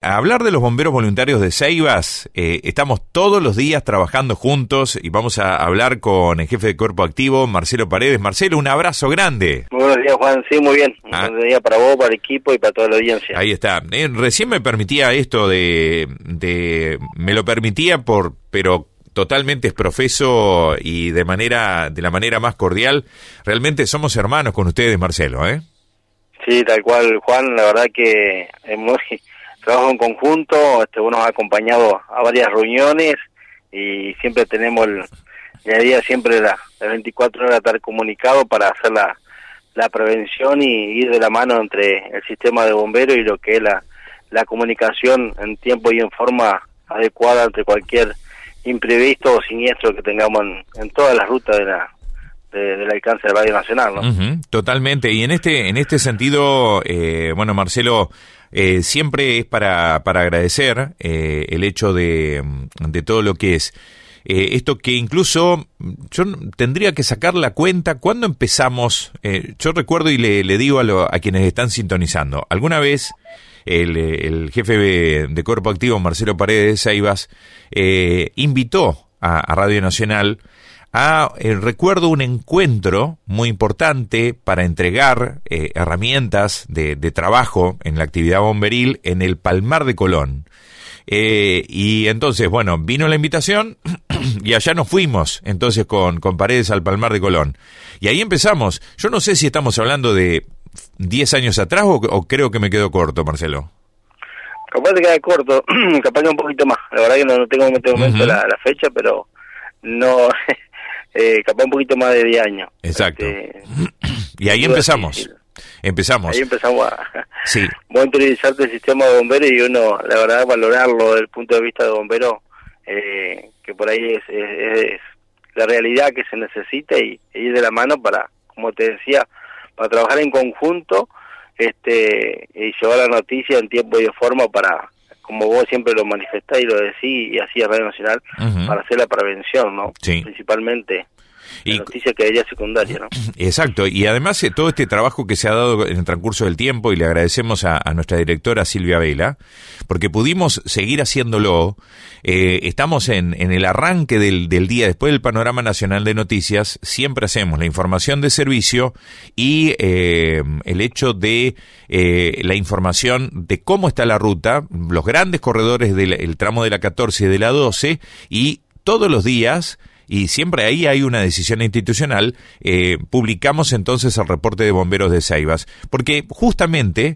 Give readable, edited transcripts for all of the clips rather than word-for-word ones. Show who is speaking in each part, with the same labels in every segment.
Speaker 1: a hablar de los bomberos voluntarios de Ceibas. Estamos todos los días trabajando juntos y vamos a hablar con el jefe de Cuerpo Activo, Marcelo Paredes. Marcelo, un abrazo grande.
Speaker 2: Muy buenos días, Juan. Sí, muy bien. Un buen día para vos, para el equipo y para toda la audiencia.
Speaker 1: Ahí está. Recién me permitía esto me lo permitía pero totalmente exprofeso y de la manera más cordial. Realmente somos hermanos con ustedes, Marcelo, ¿eh?
Speaker 2: Sí, tal cual, Juan. La verdad que es muy trabajo en conjunto. Vos nos has acompañado a varias reuniones y siempre tenemos el día a día, siempre las 24 horas estar comunicado para hacer la prevención y ir de la mano entre el sistema de bomberos y lo que es la comunicación en tiempo y en forma adecuada entre cualquier imprevisto o siniestro que tengamos en todas las rutas del alcance de Radio Nacional, ¿no?
Speaker 1: Uh-huh, totalmente. Y en este sentido, bueno, Marcelo, siempre es para agradecer el hecho de todo lo que es esto, que incluso yo tendría que sacar la cuenta cuando empezamos. Yo recuerdo y le digo a quienes están sintonizando, alguna vez el jefe de Cuerpo Activo, Marcelo Paredes de Ceibas, invitó a Radio Nacional recuerdo un encuentro muy importante para entregar herramientas de trabajo en la actividad bomberil en el Palmar de Colón. Y entonces, bueno, vino la invitación y allá nos fuimos entonces con Paredes al Palmar de Colón. Y ahí empezamos. Yo no sé si estamos hablando de 10 años atrás o creo que me quedo corto, Marcelo.
Speaker 2: Capaz te queda corto, capaz que un poquito más. La verdad que no tengo en este momento la fecha, pero no, capaz un poquito más de 10 años.
Speaker 1: Exacto. Y ahí empezamos.
Speaker 2: Difícil.
Speaker 1: Empezamos.
Speaker 2: Ahí empezamos
Speaker 1: sí.
Speaker 2: Vos interiorizarte el sistema de bomberos y uno, la verdad, valorarlo desde el punto de vista de bombero, que por ahí es la realidad que se necesita y ir de la mano para, como te decía, para trabajar en conjunto y llevar la noticia en tiempo y de forma para, como vos siempre lo manifestás y lo decís, y así a Radio Nacional, uh-huh, para hacer la prevención, ¿no? Sí. Principalmente la noticia que debería secundaria, ¿no?
Speaker 1: Exacto, y además todo este trabajo que se ha dado en el transcurso del tiempo, y le agradecemos a nuestra directora Silvia Vela, porque pudimos seguir haciéndolo. Estamos en el arranque del día, después del panorama nacional de noticias, siempre hacemos la información de servicio y el hecho de la información de cómo está la ruta, los grandes corredores del tramo de la 14 y de la 12, y todos los días, y siempre ahí hay una decisión institucional, publicamos entonces el reporte de bomberos de Ceibas, porque justamente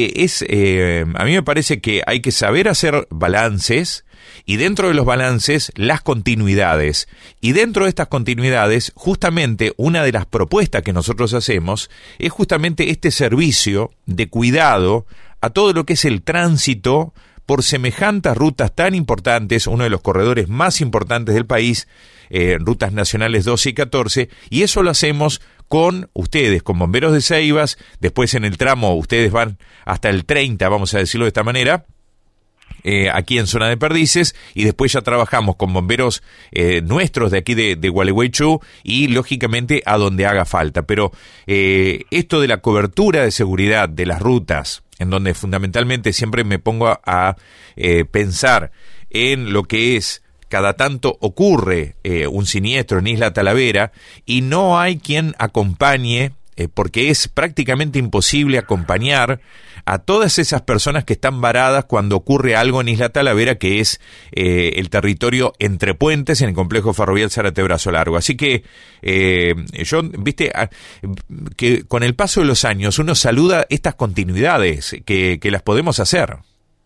Speaker 1: a mí me parece que hay que saber hacer balances, y dentro de los balances las continuidades, y dentro de estas continuidades justamente una de las propuestas que nosotros hacemos es justamente este servicio de cuidado a todo lo que es el tránsito por semejantes rutas tan importantes, uno de los corredores más importantes del país, rutas nacionales 12 y 14, y eso lo hacemos con ustedes, con bomberos de Ceibas. Después en el tramo ustedes van hasta el 30, vamos a decirlo de esta manera, aquí en zona de Perdices, y después ya trabajamos con bomberos nuestros de aquí de Gualeguaychú y lógicamente a donde haga falta. Pero esto de la cobertura de seguridad de las rutas, en donde fundamentalmente siempre me pongo a pensar en lo que es, cada tanto ocurre un siniestro en Isla Talavera y no hay quien acompañe, porque es prácticamente imposible acompañar a todas esas personas que están varadas cuando ocurre algo en Isla Talavera, que es el territorio entre puentes en el complejo ferroviario Zárate Brazo Largo. Así que yo, viste, que con el paso de los años uno saluda estas continuidades que las podemos hacer.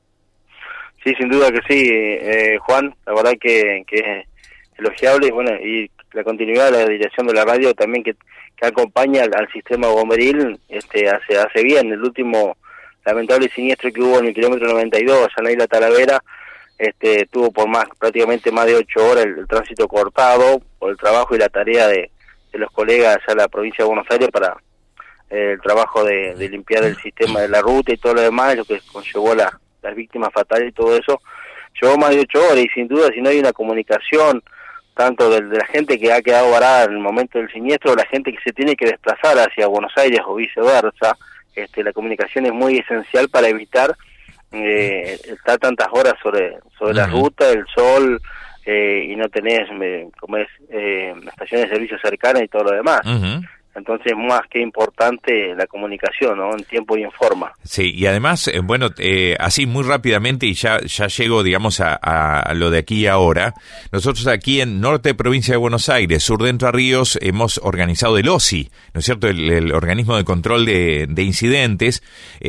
Speaker 2: Sí, sin duda que sí, Juan, la verdad que es elogiable, y bueno, y la continuidad de la dirección de la radio también que acompaña al sistema bomberil hace bien. El último lamentable siniestro que hubo en el kilómetro 92 allá en la Isla Talavera, tuvo por prácticamente más de 8 horas el tránsito cortado por el trabajo y la tarea de los colegas allá en la provincia de Buenos Aires para el trabajo de limpiar el sistema de la ruta y todo lo demás, lo que conllevó las víctimas fatales y todo eso. Llevó más de 8 horas y sin duda, si no hay una comunicación tanto de la gente que ha quedado varada en el momento del siniestro, o la gente que se tiene que desplazar hacia Buenos Aires o viceversa, la comunicación es muy esencial para evitar está tantas horas sobre la ruta, el sol, y no tenés estaciones de servicio cercanas y todo lo demás. Entonces, más que importante la comunicación, ¿no? En tiempo y en forma.
Speaker 1: Sí, y además, bueno, así muy rápidamente, y ya llego, digamos, a lo de aquí y ahora. Nosotros aquí en Norte de Provincia de Buenos Aires, Sur de Entre Ríos, hemos organizado el OSI, ¿no es cierto?, el Organismo de Control de Incidentes,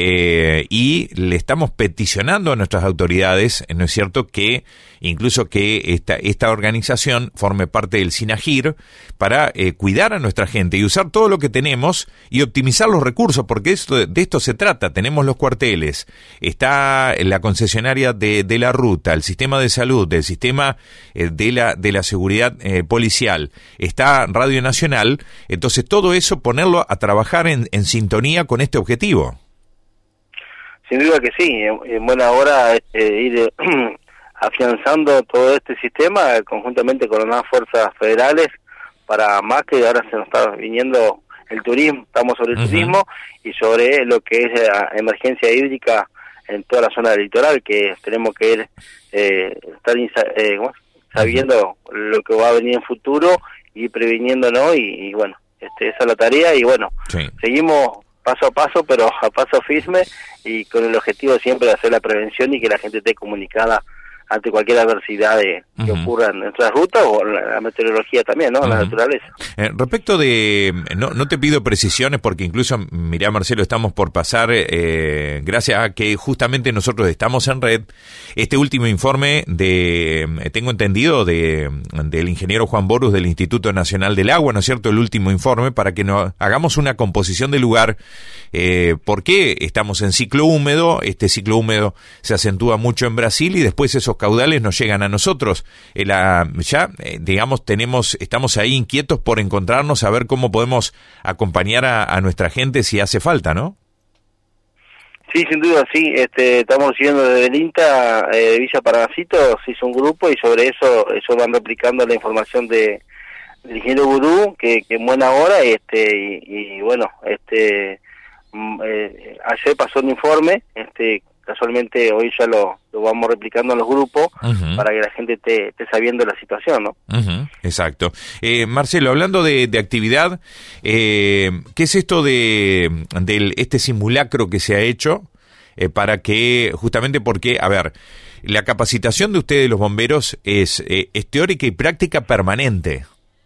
Speaker 1: y le estamos peticionando a nuestras autoridades, ¿no es cierto?, que incluso que esta organización forme parte del SINAGIR para cuidar a nuestra gente y usar todo lo que tenemos y optimizar los recursos, porque de esto se trata. Tenemos los cuarteles, está la concesionaria de la ruta, el sistema de salud, el sistema de la seguridad policial, está Radio Nacional. Entonces todo eso ponerlo a trabajar en sintonía con este objetivo.
Speaker 2: Sin duda que sí, en buena hora ir afianzando todo este sistema conjuntamente con las fuerzas federales, para más que ahora se nos está viniendo el turismo, estamos sobre el turismo y sobre lo que es la emergencia hídrica en toda la zona del litoral, que tenemos que ir estar sabiendo lo que va a venir en futuro y previniéndonos, y bueno, esa es la tarea, y bueno, seguimos paso a paso, pero a paso firme, y con el objetivo siempre de hacer la prevención y que la gente esté comunicada ante cualquier adversidad que ocurra en nuestras rutas, o la meteorología también, ¿no? La naturaleza.
Speaker 1: Respecto de... No te pido precisiones, porque incluso, mirá, Marcelo, estamos por pasar, gracias a que justamente nosotros estamos en red, este último informe tengo entendido, del ingeniero Juan Borus del Instituto Nacional del Agua, ¿no es cierto?, el último informe, para que nos hagamos una composición del lugar, porque estamos en ciclo húmedo. Este ciclo húmedo se acentúa mucho en Brasil, y después esos caudales nos llegan a nosotros. Digamos, estamos ahí inquietos por encontrarnos, a ver cómo podemos acompañar a nuestra gente si hace falta, ¿no?
Speaker 2: Sí, sin duda, sí. Estamos siguiendo desde el INTA de Villa Paracito, se hizo un grupo, y sobre eso van replicando la información del ingeniero Gurú, que en buena hora, y bueno, ayer pasó un informe, casualmente hoy ya lo vamos replicando en los grupos, para que la gente esté sabiendo la situación, ¿no?
Speaker 1: Exacto. Marcelo, hablando de actividad, ¿qué es esto de este simulacro que se ha hecho para que, justamente porque, a ver, la capacitación de ustedes, los bomberos, es teórica y práctica permanente?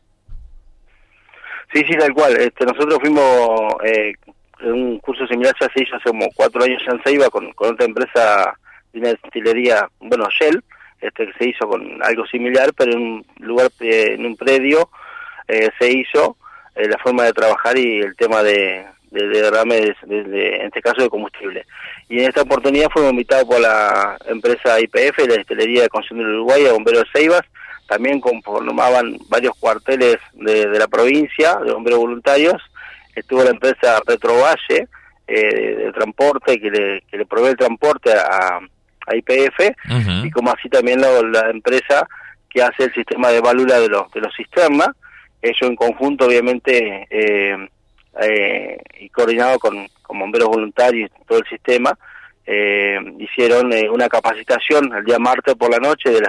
Speaker 2: Sí, tal cual. Nosotros fuimos... un curso similar ya se hizo hace como 4 años ya en Ceiba con otra empresa de una destilería, bueno, Shell, que se hizo con algo similar, pero en un lugar, en un predio, se hizo la forma de trabajar y el tema de derrame, en este caso de combustible. Y en esta oportunidad fuimos invitados por la empresa YPF, la Destilería de Concepción del Uruguay, a bomberos de Ceibas. También conformaban varios cuarteles de la provincia, de bomberos voluntarios. Estuvo la empresa Petrovalle de transporte, que le provee el transporte a YPF, y como así también la empresa que hace el sistema de válvula de los cisternas. Ellos en conjunto, obviamente, y coordinado con bomberos voluntarios y todo el sistema, hicieron una capacitación el día martes por la noche de las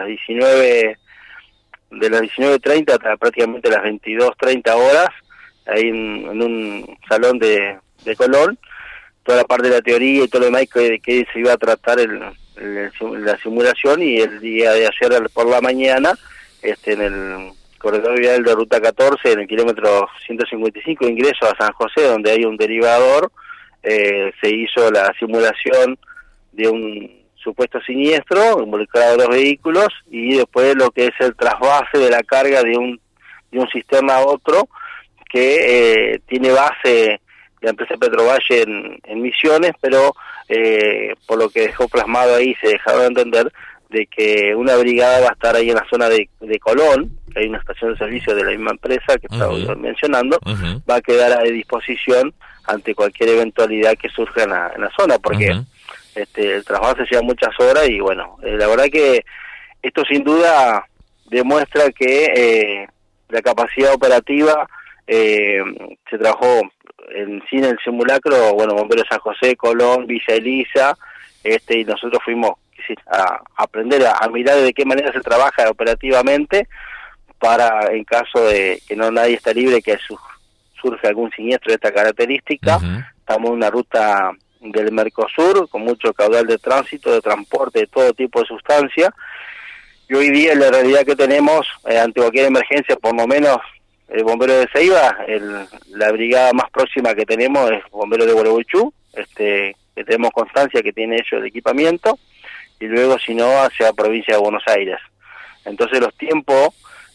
Speaker 2: 19:30 hasta prácticamente las 22:30 horas, ahí en un salón de Colón, toda la parte de la teoría y todo lo demás que se iba a tratar la simulación. Y el día de ayer por la mañana, en el corredor vial de Ruta 14, en el kilómetro 155, ingreso a San José, donde hay un derivador, se hizo la simulación de un supuesto siniestro, involucrado 2 vehículos, y después lo que es el trasvase de la carga de un sistema a otro, que tiene base la empresa Petrovalle en Misiones, pero por lo que dejó plasmado ahí, se dejaron entender de que una brigada va a estar ahí en la zona de Colón, que hay una estación de servicio de la misma empresa que estaba mencionando, va a quedar a disposición ante cualquier eventualidad que surja en la zona, porque el trabajo se lleva muchas horas, y bueno, la verdad que esto sin duda demuestra que la capacidad operativa se trabajó en el simulacro, bueno, Bomberos San José, Colón, Villa Elisa, y nosotros fuimos a aprender a mirar de qué manera se trabaja operativamente para, en caso de que no nadie está libre, que surge algún siniestro de esta característica. Estamos en una ruta del Mercosur con mucho caudal de tránsito, de transporte de todo tipo de sustancias, y hoy día la realidad que tenemos ante cualquier emergencia, por lo menos el bombero de Ceiba, la brigada más próxima que tenemos es bombero de Gualeguaychú, que tenemos constancia que tiene ellos el equipamiento, y luego si no hacia provincia de Buenos Aires. Entonces los tiempos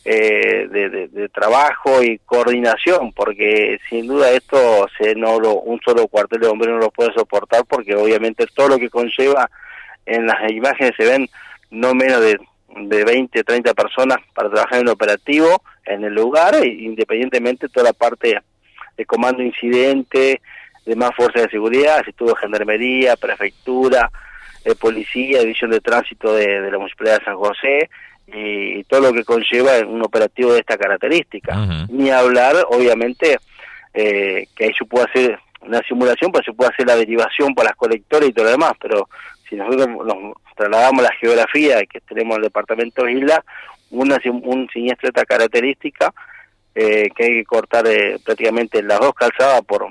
Speaker 2: de trabajo y coordinación, porque sin duda esto un solo cuartel de bomberos no lo puede soportar, porque obviamente todo lo que conlleva, en las imágenes se ven no menos de 20, 30 personas para trabajar en el operativo en el lugar, independientemente de toda la parte de comando incidente, de más fuerzas de seguridad, si estuvo gendarmería, prefectura, policía, división de tránsito de la municipalidad de San José, y todo lo que conlleva en un operativo de esta característica. Ni hablar, obviamente, que ahí se puede hacer una simulación, pues se puede hacer la derivación para las colectoras y todo lo demás, pero si nosotros nos trasladamos a la geografía que tenemos en el departamento de Isla, un siniestro de esta característica, que hay que cortar prácticamente las dos calzadas por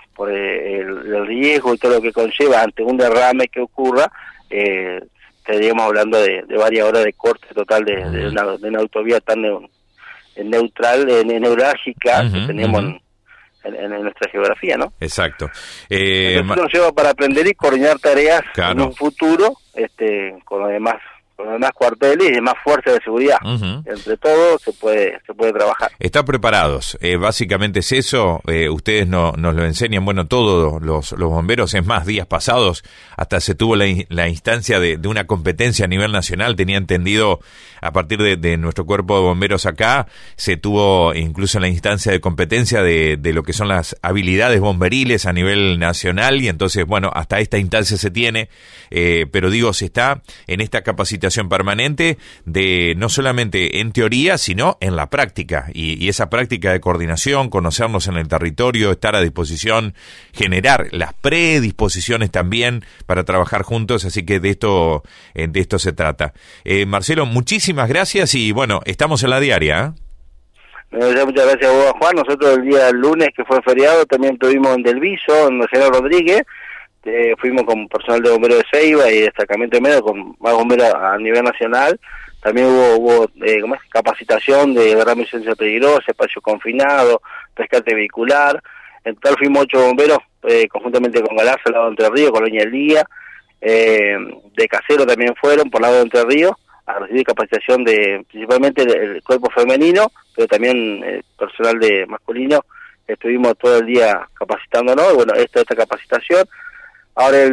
Speaker 2: el riesgo y todo lo que conlleva ante un derrame que ocurra, estaríamos hablando de varias horas de corte total de una autovía tan neutral, neurálgica que tenemos en nuestra geografía, ¿no?
Speaker 1: Exacto.
Speaker 2: Entonces nos lleva para aprender y coordinar tareas en un futuro con los demás cuarteles y demás fuerzas de seguridad. Entre todos se puede trabajar.
Speaker 1: Están preparados, básicamente es eso. Ustedes nos lo enseñan, bueno, todos los bomberos. Es más, días pasados hasta se tuvo la instancia de una competencia a nivel nacional. Tenía entendido, a partir de nuestro cuerpo de bomberos acá, se tuvo incluso la instancia de competencia de lo que son las habilidades bomberiles a nivel nacional, y entonces, bueno, hasta esta instancia se tiene, pero digo, se está en esta capacitación permanente de no solamente en teoría, sino en la práctica, y esa práctica de coordinación, conocernos en el territorio, estar a disposición, generar las predisposiciones también para trabajar juntos, así que de esto se trata. Marcelo, muchísimas gracias, y bueno, estamos en la diaria.
Speaker 2: Muchas gracias a vos, Juan. Nosotros el día lunes, que fue feriado, también tuvimos en Del Viso, en Nacional Rodríguez. Fuimos con personal de bomberos de Ceiba y destacamento de medio con más bomberos a nivel nacional. También hubo capacitación de derrame de sustancia peligrosa, espacio confinado, rescate vehicular. En total fuimos 8 bomberos, conjuntamente con Galarza, al lado de Entre Ríos, Colonia del Día. De Casero también fueron, por el lado de Entre Ríos, a recibir capacitación principalmente del cuerpo femenino, pero también personal de masculino. Estuvimos todo el día capacitándonos, y bueno, esta capacitación. Ahora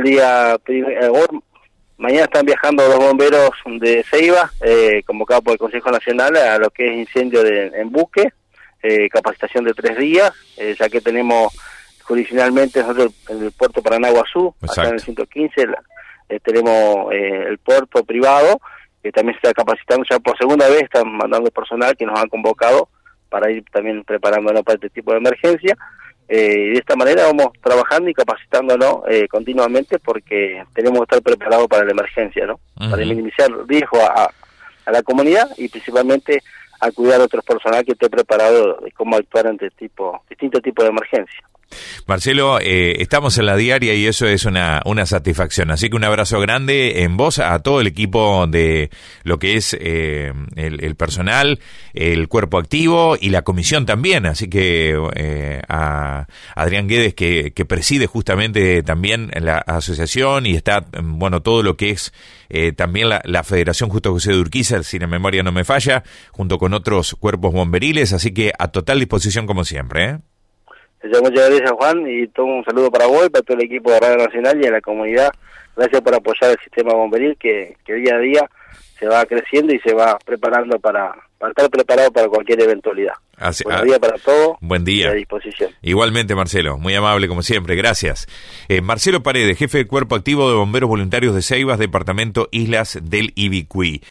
Speaker 2: mañana están viajando 2 bomberos de Ceiba, convocados por el Consejo Nacional a lo que es incendio en buque, capacitación de 3 días, ya que tenemos jurisdiccionalmente nosotros en el puerto Paranaguazú, acá en el 115, tenemos el puerto privado, que también se está capacitando ya por segunda vez, están mandando personal que nos han convocado para ir también preparándonos para este tipo de emergencia. De esta manera vamos trabajando y capacitándonos continuamente, porque tenemos que estar preparados para la emergencia, ¿no? Para minimizar riesgo a la comunidad, y principalmente a cuidar a otros personal que esté preparado de cómo actuar ante distintos tipos de emergencia.
Speaker 1: Marcelo, estamos en la diaria y eso es una satisfacción, así que un abrazo grande en vos, a todo el equipo de lo que es el personal, el cuerpo activo y la comisión también, así que a Adrián Guedes que preside justamente también la asociación, y está, bueno, todo lo que es también la Federación Justo José de Urquiza, si la memoria no me falla, junto con otros cuerpos bomberiles, así que a total disposición como siempre,
Speaker 2: Muchas gracias, Juan, y todo un saludo para vos y para todo el equipo de Radio Nacional y a la comunidad. Gracias por apoyar el sistema bomberil que día a día se va creciendo y se va preparando para estar preparado para cualquier eventualidad. Buen día para todos.
Speaker 1: Buen día.
Speaker 2: A disposición.
Speaker 1: Igualmente, Marcelo, muy amable como siempre, gracias. Marcelo Paredes, jefe del Cuerpo Activo de Bomberos Voluntarios de Ceibas, Departamento Islas del Ibicuí.